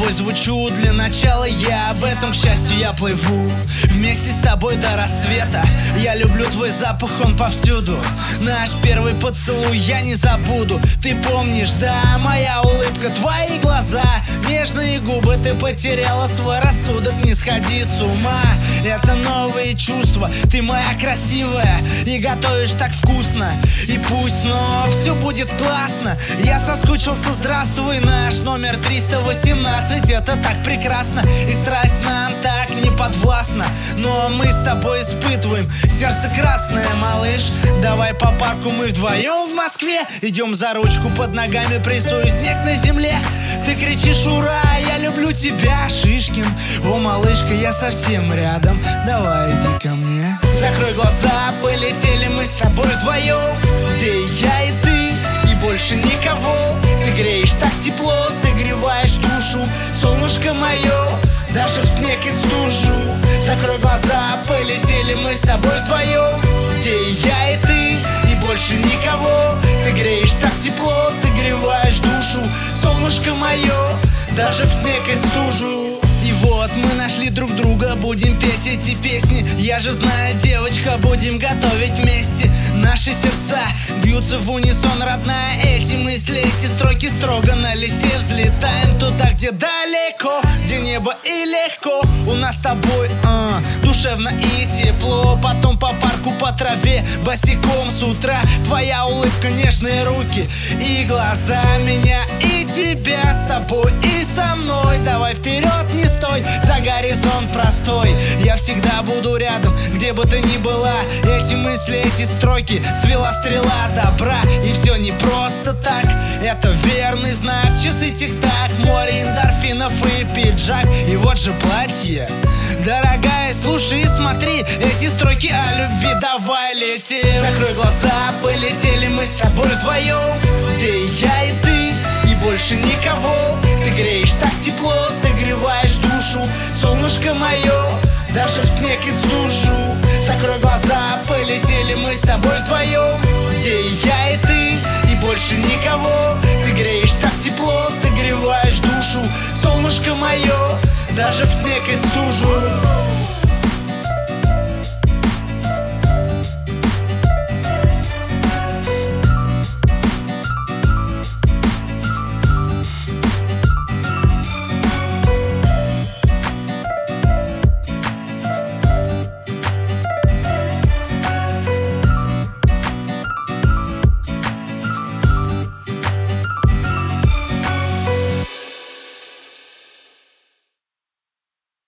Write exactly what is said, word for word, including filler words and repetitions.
тобой звучу. Для начала я об этом, к счастью, я плыву вместе с тобой до рассвета. Я люблю твой запах, он повсюду. Наш первый поцелуй я не забуду. Ты помнишь, да, моя улыбка, твои глаза, нежные губы. Ты потеряла свой рассудок, не сходи с ума. Это новые чувства, ты моя красивая и готовишь так вкусно. И пусть, но все будет классно. Я соскучился, здравствуй, наш номер триста восемнадцать. Это так прекрасно, и страсть нам так не подвластна. Но мы с тобой испытываем сердце красное, малыш. Давай по парку мы вдвоем в Москве. Идем за ручку, под ногами прессую снег на земле. Ты кричишь ура, я люблю тебя, Шишкин. О, малышка, я совсем рядом, давай иди ко мне. Закрой глаза, полетели мы с тобой вдвоем, где я и ты, и больше никого. Ты греешь так тепло, согреваешь душу, солнышко мое, даже в снег и стужу. Закрой глаза, полетели мы с тобой вдвоем, где я и ты, и больше никого. Ты греешь так тепло, согреваешь душу, солнышко мое, даже в снег и стужу. И вот мы нашли друг друга, будем петь эти песни. Я же знаю, девочка, будем готовить вместе. Наши сердца бьются в унисон, родная. Эти мысли, эти строки строго на листе. Взлетаем туда, где далеко, где небо и легко. У нас с тобой а, душевно и тепло. Потом по парку, по траве, босиком с утра. Твоя улыбка, нежные руки и глаза. Меня и тебя с тобой и со мной. Давай вперед, не стой, за горизонт простой. Я всегда буду рядом, где бы ты ни была. Эти мысли, эти строки свела стрела добра. И все не просто так, это верный знак. Часы тик-так, море эндорфинов и пиджак. И вот же платье, дорогая, слушай и смотри эти строки о любви, давай лети. Закрой глаза, полетели мы с тобой вдвоем, где я и ты, и больше никого. Ты греешь так тепло, согреваешь душу, солнышко мое, даже в снег и стужу. Закрой глаза, полетели мы с тобой вдвоем, где я и ты, и больше никого. Ты греешь так тепло, согреваешь душу, солнышко мое, даже в снег и стужу.